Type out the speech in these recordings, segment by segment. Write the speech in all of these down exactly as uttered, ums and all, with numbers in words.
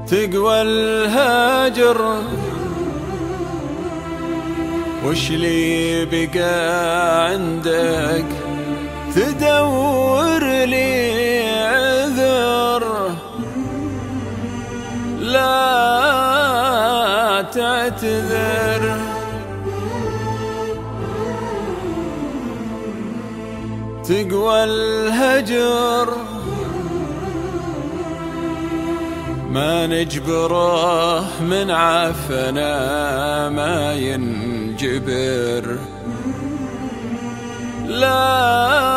تقوى الهجر وش لي بقى عندك تدور لي عذر لا تعتذر تقوى الهجر ما نجبره من عفنا ما ينجبر لا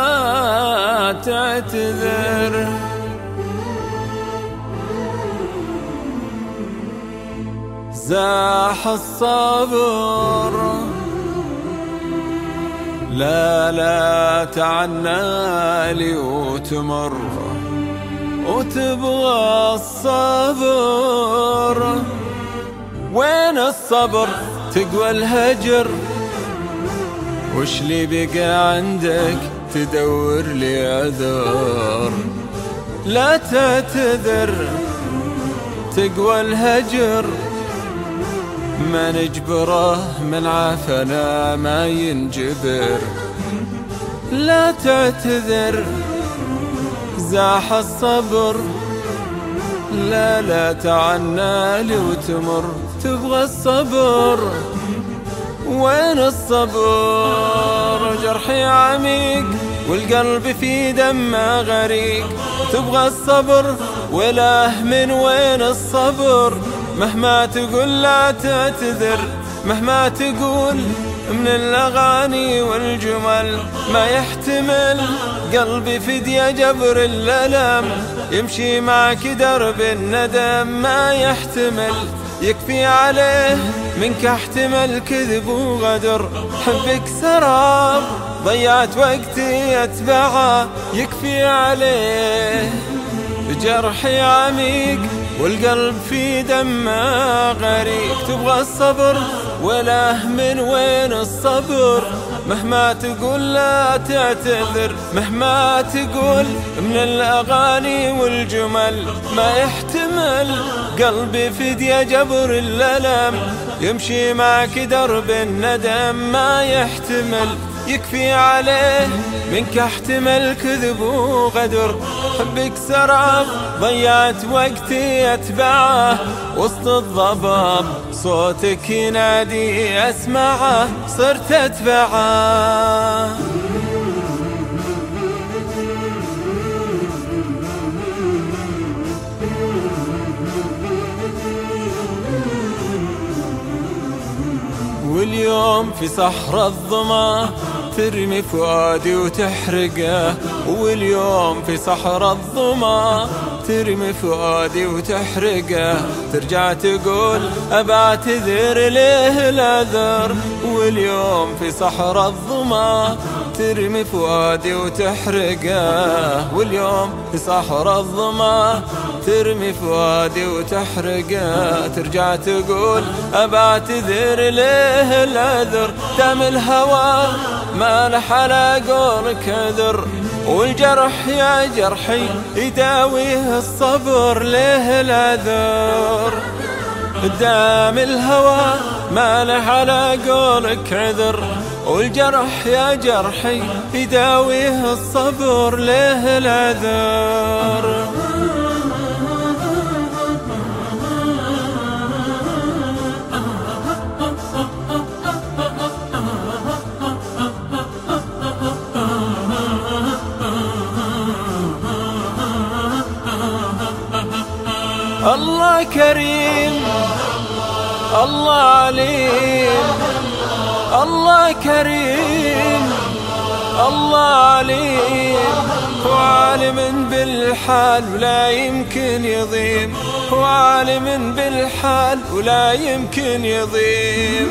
تعتذر زاح الصبر لا لا تعنى لي وتمر وتبغى الصبر وين الصبر تقوى الهجر وش لي بقى عندك تدور لي عذر لا تعتذر تقوى الهجر ما نجبره من عافنا ما ينجبر لا تعتذر زاح الصبر لا لا تعنى لي وتمر تبغى الصبر وين الصبر جرحي عميق والقلب في دمه غريق تبغى الصبر وله من وين الصبر مهما تقول لا تعتذر مهما تقول من الأغاني والجمل ما يحتمل قلبي فدية جبر الألم يمشي معك درب الندم ما يحتمل يكفي عليه منك احتمل كذب وغدر حبك سراب ضيعت وقتي أتبعه يكفي عليه جرحي عميق والقلب في دمه غريق تبغى الصبر وله من وين الصبر مهما تقول لا تعتذر مهما تقول من الأغاني والجمل ما يحتمل قلبي فدية جبر الألم يمشي معك درب الندم ما يحتمل يكفي عليه منك احتمل كذب وغدر حبك سراب ضيعت وقتي أتبعه وسط الضباب صوتك ينادي أسمعه صرت أتبعه واليوم في صحراء الظما ترمي فؤادي وتحرقه واليوم في صحراء الظما ترمي فؤادي وتحرقه ترجع تقول أبعتذر ليه العذر واليوم في صحراء الظما ترمي فؤادي وتحرقه واليوم في صحراء الظما ترمي فؤادي وتحرقه ترجع تقول أبعتذر ليه العذر دام الهوى ما لح على قولك عذر والجرح يا جرحي يداويه الصبر ليه العذر دام الهوى ما لح على قولك عذر والجرح يا جرحي يداويه الصبر ليه العذر الله كريم الله عليم الله كريم الله عليم هو عالم بالحال ولا يمكن يضيم هو عالم بالحال ولا يمكن يضيم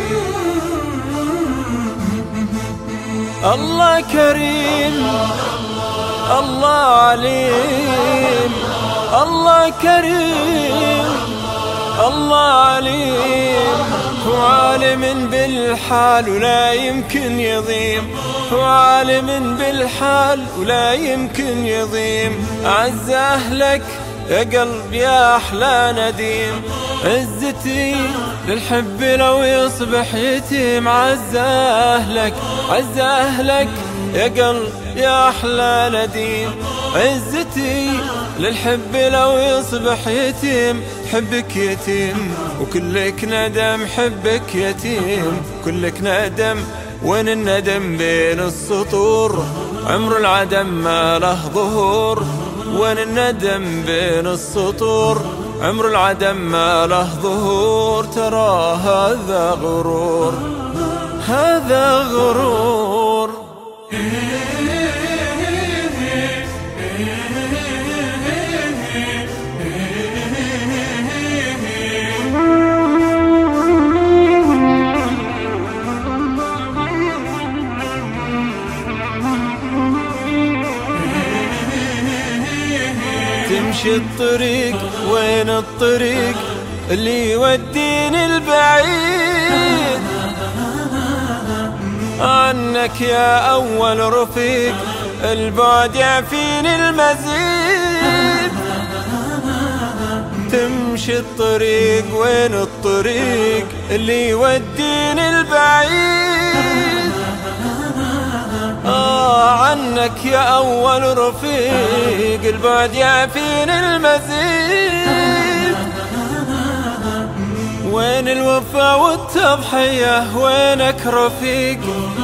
الله كريم الله عليم الله كريم الله عليم هو عالم بالحال ولا يمكن يضيم هو عالم بالحال ولا يمكن يضيم أعز أهلك يا قلب يا أحلى نديم. عزتي للحب لو يصبح يتيم، عز أهلك عز أهلك يا قلب يا أحلى نديم. عزتي للحب لو يصبح يتيم، حبك يتيم وكلك ندم، حبك يتيم كلك ندم. وين الندم بين السطور، عمر العدم ما له ظهور. وين الندم بين السطور، عمر العدم ما له ظهور. ترى هذا غرور، هذا غرور. تمشي الطريق وين الطريق اللي يوديني البعيد عنك يا أول رفيق، البعد يعفيني المزيد. تمشي الطريق وين الطريق اللي يوديني البعيد، آه عنك يا أول رفيق، البعد يعفيني المزيد. وين الوفا والتضحية وينك رفيق،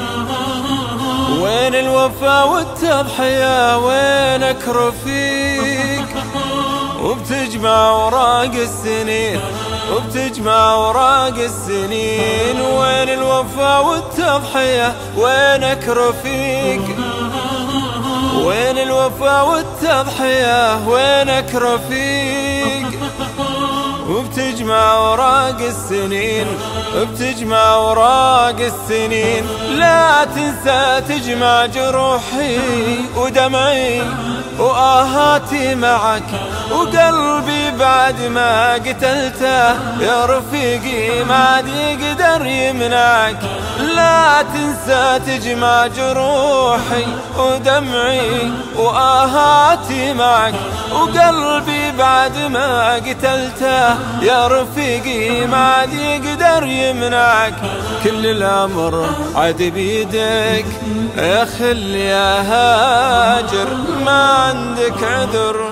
وين الوفا والتضحية وينك رفيق. وبتجمع وراق السنين، وبتجمع وراق السنين. وين الوفا والتضحية وينك رفيق، وين الوفا والتضحية وينك رفيق. وبتجمع وراق السنين، بتجمع وراق السنين. لا تنسى تجمع جروحي ودمعي وآهاتي معك، وقلبي بعد ما قتلته يا رفيقي ما عاد يقدر يمنعك. لا تنسى تجمع جروحي ودمعي وآهاتي معك، وقلبي بعد ما قتلته يا رفيقي ما عاد يقدر يمنعك. كل الأمر عاد بيدك يا خل يا هاجر، ما عندك عذر.